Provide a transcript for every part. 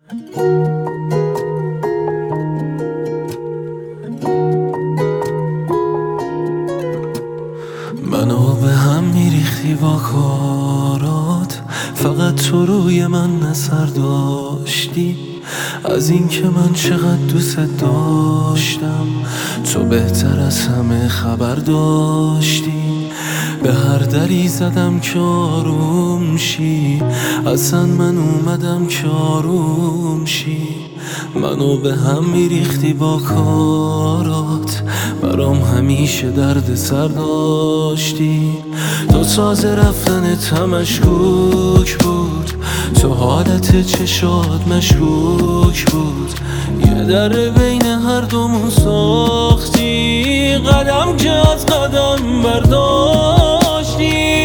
منو به هم میریختی با کارات، فقط تو روی من نظر داشتی. از این که من چقدر دوست داشتم تو بهتر از همه خبر داشتی. به هر دری زدم که آروم شی، اصلا من اومدم که آروم شی. منو به هم میریختی با کارات، برام همیشه درد سر داشتی. تو تازه رفتنت هم مشکوک بود، تو حالت چشات مشکوک بود. یه در بین هر دومون ساختی، قدم که از قدم برداشتی.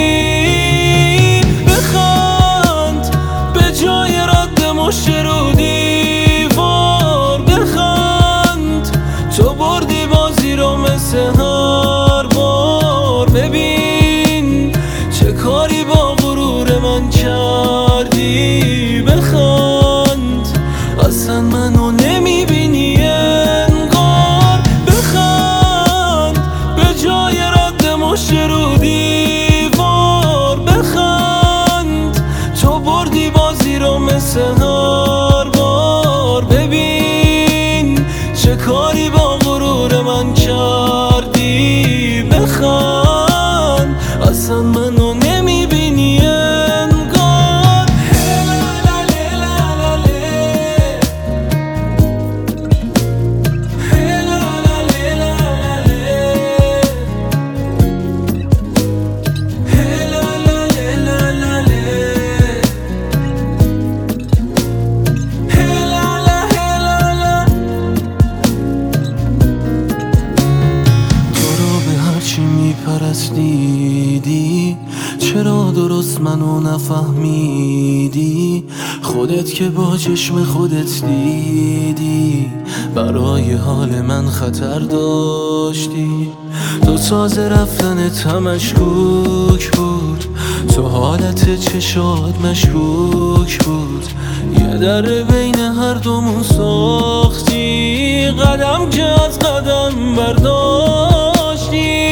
بخند به جای رد مشت رو دیوار، بخند تو بردی بازی رو مثل هر بار. ببین چه کاری با غرور من کردی، بخند اصلا منو نمیبینی انگار. بخند به جای رد مشت رو دیوار، بخند تو بردی بازی رو مثل هر بار. ببین چه کاری با غرور من کردی، بخند اصلا منو نمیبینی انگار. میپرستیدی چرا درست منو نفهمیدی؟ خودت که با چشم خودت دیدی برای حال من خطر داشتی. تو تازه رفتنت هم مشکوک بود، تو حالت چشات مشکوک بود. یه در بین هر دومون ساختی، قدم که از قدم برداشتی.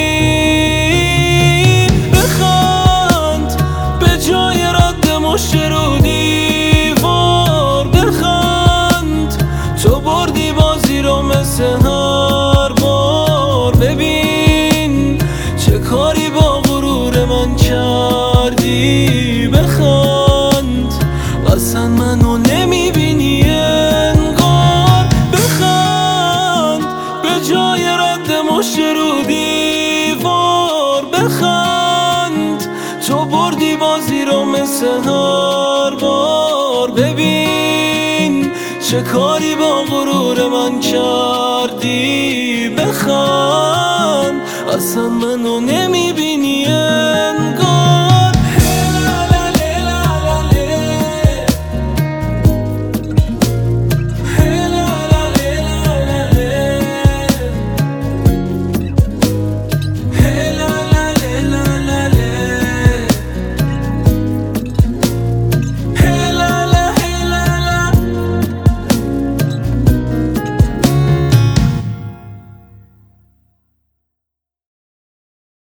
بخند به جای رد مشت رو دیوار، بخند تو بردی بازی رو مثل هر بار. ببین چه کاری با غرور من کردی، بخند اصلا منو نمیبینی انگار. بخند به جای رد مشت رو دیوار، بخند تو بردی بازی رو مثل هر بار. ببین چه کاری با غرور من کردی، بخند اصلا منو نمیبینی